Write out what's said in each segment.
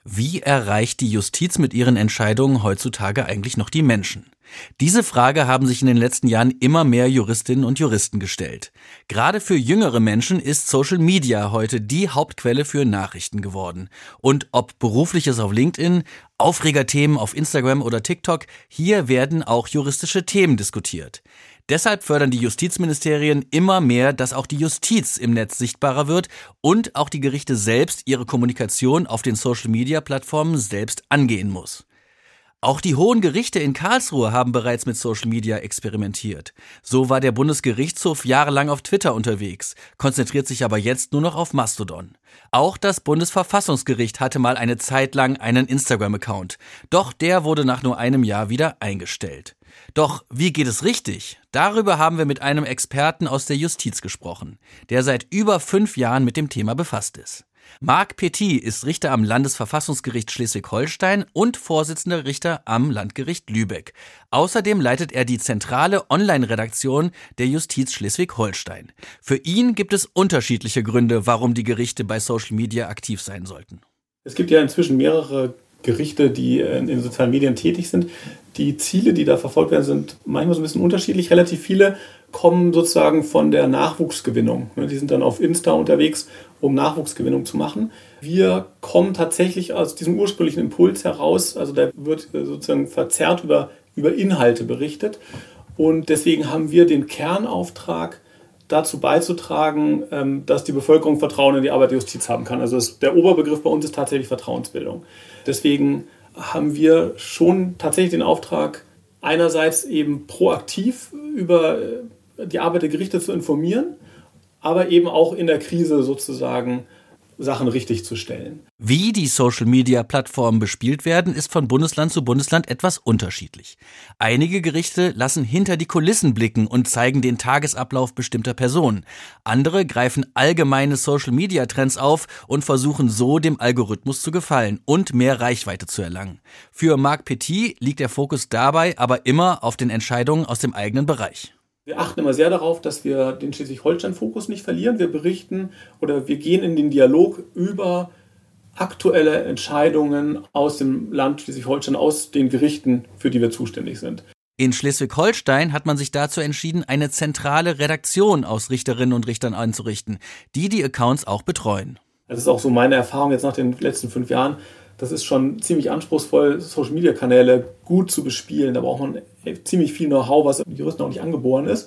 Wie erreicht die Justiz mit ihren Entscheidungen heutzutage eigentlich noch die Menschen? Diese Frage haben sich in den letzten Jahren immer mehr Juristinnen und Juristen gestellt. Gerade für jüngere Menschen ist Social Media heute die Hauptquelle für Nachrichten geworden. Und ob Berufliches auf LinkedIn, Aufregerthemen auf Instagram oder TikTok, hier werden auch juristische Themen diskutiert. Deshalb fördern die Justizministerien immer mehr, dass auch die Justiz im Netz sichtbarer wird und auch die Gerichte selbst ihre Kommunikation auf den Social-Media-Plattformen selbst angehen muss. Auch die hohen Gerichte in Karlsruhe haben bereits mit Social Media experimentiert. So war der Bundesgerichtshof jahrelang auf Twitter unterwegs, konzentriert sich aber jetzt nur noch auf Mastodon. Auch das Bundesverfassungsgericht hatte mal eine Zeit lang einen Instagram-Account. Doch der wurde nach nur einem Jahr wieder eingestellt. Doch wie geht es richtig? Darüber haben wir mit einem Experten aus der Justiz gesprochen, der seit über 5 Jahren mit dem Thema befasst ist. Marc Petit ist Richter am Landesverfassungsgericht Schleswig-Holstein und Vorsitzender Richter am Landgericht Lübeck. Außerdem leitet er die zentrale Online-Redaktion der Justiz Schleswig-Holstein. Für ihn gibt es unterschiedliche Gründe, warum die Gerichte bei Social Media aktiv sein sollten. Es gibt ja inzwischen mehrere Gerichte, die in sozialen Medien tätig sind. Die Ziele, die da verfolgt werden, sind manchmal so ein bisschen unterschiedlich. Relativ viele kommen sozusagen von der Nachwuchsgewinnung. Die sind dann auf Insta unterwegs, um Nachwuchsgewinnung zu machen. Wir kommen tatsächlich aus diesem ursprünglichen Impuls heraus, also da wird sozusagen verzerrt über Inhalte berichtet. Und deswegen haben wir den Kernauftrag, dazu beizutragen, dass die Bevölkerung Vertrauen in die Arbeit der Justiz haben kann. Also der Oberbegriff bei uns ist tatsächlich Vertrauensbildung. Deswegen haben wir schon tatsächlich den Auftrag, einerseits eben proaktiv über die Arbeit der Gerichte zu informieren, aber eben auch in der Krise sozusagen Sachen richtig zu stellen. Wie die Social-Media-Plattformen bespielt werden, ist von Bundesland zu Bundesland etwas unterschiedlich. Einige Gerichte lassen hinter die Kulissen blicken und zeigen den Tagesablauf bestimmter Personen. Andere greifen allgemeine Social-Media-Trends auf und versuchen so, dem Algorithmus zu gefallen und mehr Reichweite zu erlangen. Für Marc Petit liegt der Fokus dabei aber immer auf den Entscheidungen aus dem eigenen Bereich. Wir achten immer sehr darauf, dass wir den Schleswig-Holstein-Fokus nicht verlieren. Wir berichten oder wir gehen in den Dialog über aktuelle Entscheidungen aus dem Land Schleswig-Holstein, aus den Gerichten, für die wir zuständig sind. In Schleswig-Holstein hat man sich dazu entschieden, eine zentrale Redaktion aus Richterinnen und Richtern einzurichten, die Accounts auch betreuen. Das ist auch so meine Erfahrung jetzt nach den letzten 5 Jahren. Das ist schon ziemlich anspruchsvoll, Social-Media-Kanäle gut zu bespielen. Da braucht man ziemlich viel Know-how, was Juristen auch nicht angeboren ist.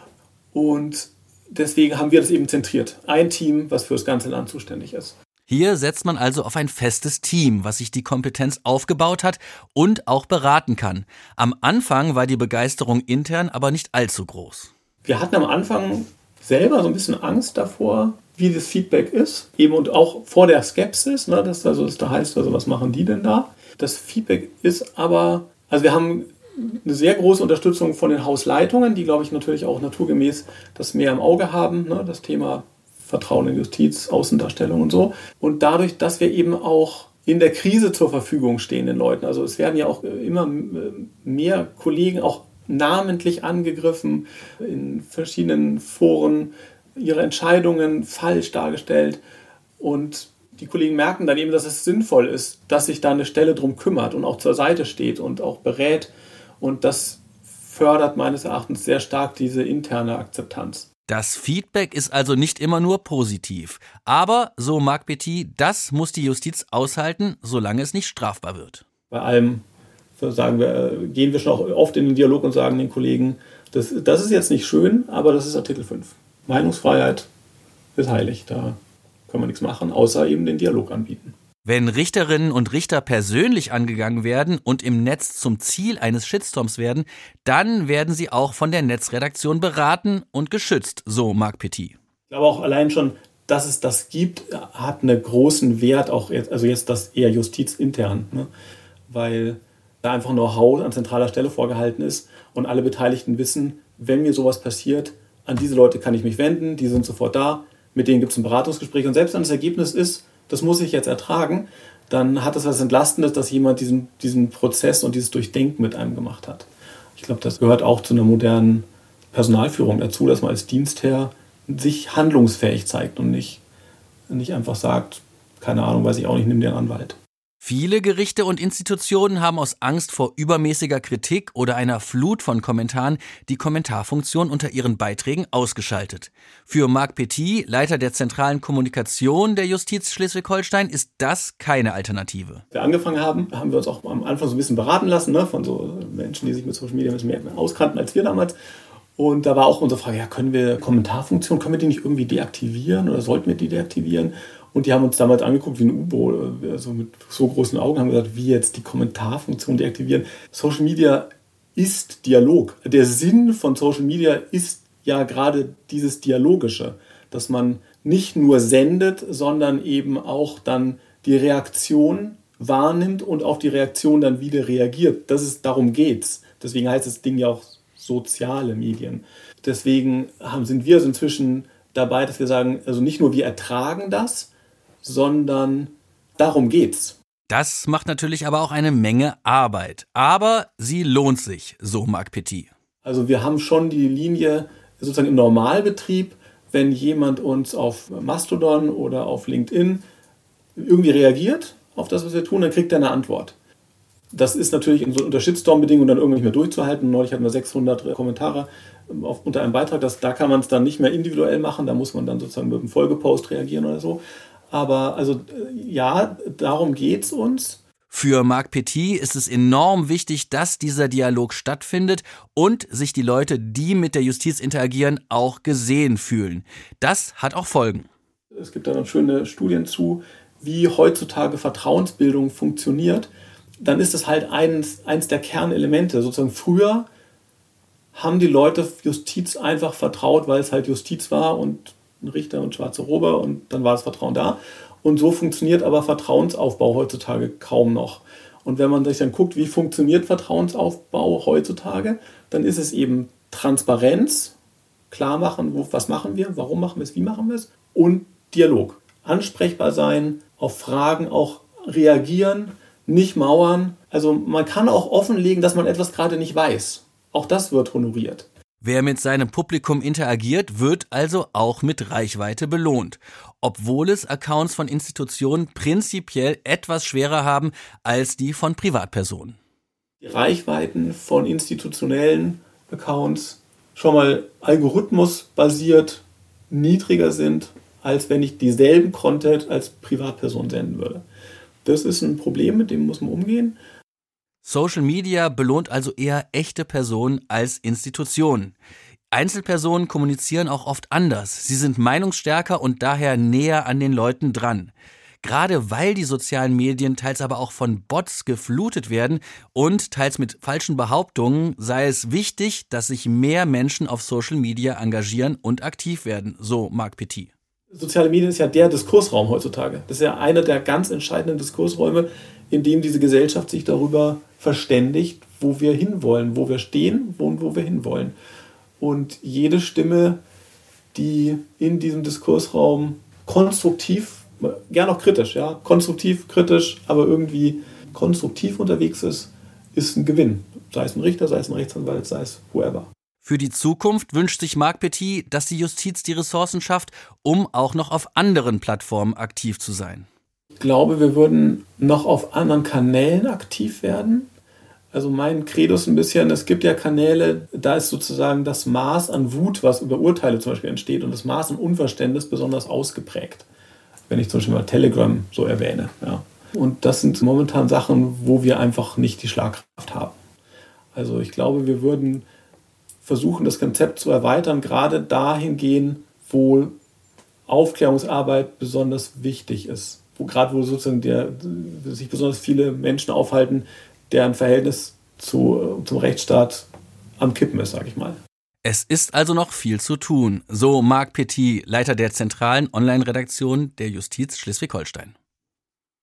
Und deswegen haben wir das eben zentriert. Ein Team, was für das ganze Land zuständig ist. Hier setzt man also auf ein festes Team, was sich die Kompetenz aufgebaut hat und auch beraten kann. Am Anfang war die Begeisterung intern aber nicht allzu groß. Wir hatten am Anfang selber so ein bisschen Angst davor, wie das Feedback ist, eben und auch vor der Skepsis, ne, dass da heißt, also was machen die denn da? Das Feedback ist aber, also wir haben eine sehr große Unterstützung von den Hausleitungen, die, glaube ich, natürlich auch naturgemäß das mehr im Auge haben, ne, das Thema Vertrauen in Justiz, Außendarstellung und so. Und dadurch, dass wir eben auch in der Krise zur Verfügung stehen den Leuten, also es werden ja auch immer mehr Kollegen auch namentlich angegriffen, in verschiedenen Foren ihre Entscheidungen falsch dargestellt und die Kollegen merken dann eben, dass es sinnvoll ist, dass sich da eine Stelle drum kümmert und auch zur Seite steht und auch berät und das fördert meines Erachtens sehr stark diese interne Akzeptanz. Das Feedback ist also nicht immer nur positiv, aber, so Marc Petit, das muss die Justiz aushalten, solange es nicht strafbar wird. Bei allem gehen wir schon auch oft in den Dialog und sagen den Kollegen, das ist jetzt nicht schön, aber das ist Artikel 5. Meinungsfreiheit ist heilig, da können wir nichts machen, außer eben den Dialog anbieten. Wenn Richterinnen und Richter persönlich angegangen werden und im Netz zum Ziel eines Shitstorms werden, dann werden sie auch von der Netzredaktion beraten und geschützt, so Marc Petit. Ich glaube auch allein schon, dass es das gibt, hat einen großen Wert, auch jetzt das eher justizintern, ne? Weil da einfach Know-how an zentraler Stelle vorgehalten ist und alle Beteiligten wissen, wenn mir sowas passiert, an diese Leute kann ich mich wenden, die sind sofort da, mit denen gibt es ein Beratungsgespräch und selbst wenn das Ergebnis ist, das muss ich jetzt ertragen, dann hat es was Entlastendes, dass jemand diesen Prozess und dieses Durchdenken mit einem gemacht hat. Ich glaube, das gehört auch zu einer modernen Personalführung dazu, dass man als Dienstherr sich handlungsfähig zeigt und nicht einfach sagt, keine Ahnung, weiß ich auch nicht, nimm dir einen Anwalt. Viele Gerichte und Institutionen haben aus Angst vor übermäßiger Kritik oder einer Flut von Kommentaren die Kommentarfunktion unter ihren Beiträgen ausgeschaltet. Für Marc Petit, Leiter der zentralen Kommunikation der Justiz Schleswig-Holstein, ist das keine Alternative. Als wir angefangen haben, haben wir uns auch am Anfang so ein bisschen beraten lassen, ne, von so Menschen, die sich mit Social Media ein bisschen mehr auskannten als wir damals. Und da war auch unsere Frage, ja, können wir Kommentarfunktion, können wir die nicht irgendwie deaktivieren oder sollten wir die deaktivieren? Und die haben uns damals angeguckt wie ein U-Boot, also mit so großen Augen, haben gesagt, wie jetzt die Kommentarfunktion deaktivieren. Social Media ist Dialog. Der Sinn von Social Media ist ja gerade dieses Dialogische, dass man nicht nur sendet, sondern eben auch dann die Reaktion wahrnimmt und auf die Reaktion dann wieder reagiert. Darum geht's. Deswegen heißt das Ding ja auch soziale Medien. Deswegen sind wir inzwischen dabei, dass wir sagen, also nicht nur wir ertragen das, sondern darum geht's. Das macht natürlich aber auch eine Menge Arbeit. Aber sie lohnt sich, so Marc Petit. Also wir haben schon die Linie sozusagen im Normalbetrieb, wenn jemand uns auf Mastodon oder auf LinkedIn irgendwie reagiert auf das, was wir tun, dann kriegt er eine Antwort. Das ist natürlich unter Shitstorm-Bedingungen dann irgendwie nicht mehr durchzuhalten. Neulich hatten wir 600 Kommentare unter einem Beitrag. Da kann man es dann nicht mehr individuell machen. Da muss man dann sozusagen mit einem Folgepost reagieren oder so. Aber also ja, darum geht's uns. Für Marc Petit ist es enorm wichtig, dass dieser Dialog stattfindet und sich die Leute, die mit der Justiz interagieren, auch gesehen fühlen. Das hat auch Folgen. Es gibt da dann schöne Studien zu, wie heutzutage Vertrauensbildung funktioniert. Dann ist es halt eins der Kernelemente. Sozusagen früher haben die Leute Justiz einfach vertraut, weil es halt Justiz war und ein Richter und schwarze Robe und dann war das Vertrauen da. Und so funktioniert aber Vertrauensaufbau heutzutage kaum noch. Und wenn man sich dann guckt, wie funktioniert Vertrauensaufbau heutzutage, dann ist es eben Transparenz, klar machen, was machen wir, warum machen wir es, wie machen wir es und Dialog. Ansprechbar sein, auf Fragen auch reagieren, nicht mauern. Also man kann auch offenlegen, dass man etwas gerade nicht weiß. Auch das wird honoriert. Wer mit seinem Publikum interagiert, wird also auch mit Reichweite belohnt, obwohl es Accounts von Institutionen prinzipiell etwas schwerer haben als die von Privatpersonen. Die Reichweiten von institutionellen Accounts schon mal algorithmusbasiert niedriger sind, als wenn ich dieselben Content als Privatperson senden würde. Das ist ein Problem, mit dem muss man umgehen. Social Media belohnt also eher echte Personen als Institutionen. Einzelpersonen kommunizieren auch oft anders. Sie sind meinungsstärker und daher näher an den Leuten dran. Gerade weil die sozialen Medien teils aber auch von Bots geflutet werden und teils mit falschen Behauptungen, sei es wichtig, dass sich mehr Menschen auf Social Media engagieren und aktiv werden, so Marc Petit. Soziale Medien ist ja der Diskursraum heutzutage. Das ist ja einer der ganz entscheidenden Diskursräume, in dem diese Gesellschaft sich darüber verständigt, wo wir hinwollen, wo wir stehen und wo wir hinwollen. Und jede Stimme, die in diesem Diskursraum konstruktiv, gern auch kritisch, ja, konstruktiv, kritisch, aber irgendwie konstruktiv unterwegs ist ein Gewinn. Sei es ein Richter, sei es ein Rechtsanwalt, sei es whoever. Für die Zukunft wünscht sich Marc Petit, dass die Justiz die Ressourcen schafft, um auch noch auf anderen Plattformen aktiv zu sein. Ich glaube, wir würden noch auf anderen Kanälen aktiv werden. Also mein Credo ist ein bisschen, es gibt ja Kanäle, da ist sozusagen das Maß an Wut, was über Urteile zum Beispiel entsteht, und das Maß an Unverständnis besonders ausgeprägt. Wenn ich zum Beispiel mal Telegram so erwähne. Ja. Und das sind momentan Sachen, wo wir einfach nicht die Schlagkraft haben. Also ich glaube, wir würden versuchen, das Konzept zu erweitern, gerade dahin gehen, wo Aufklärungsarbeit besonders wichtig ist. Wo sozusagen sich besonders viele Menschen aufhalten, deren Verhältnis zum Rechtsstaat am Kippen ist, sage ich mal. Es ist also noch viel zu tun, so Marc Petit, Leiter der zentralen Online-Redaktion der Justiz Schleswig-Holstein.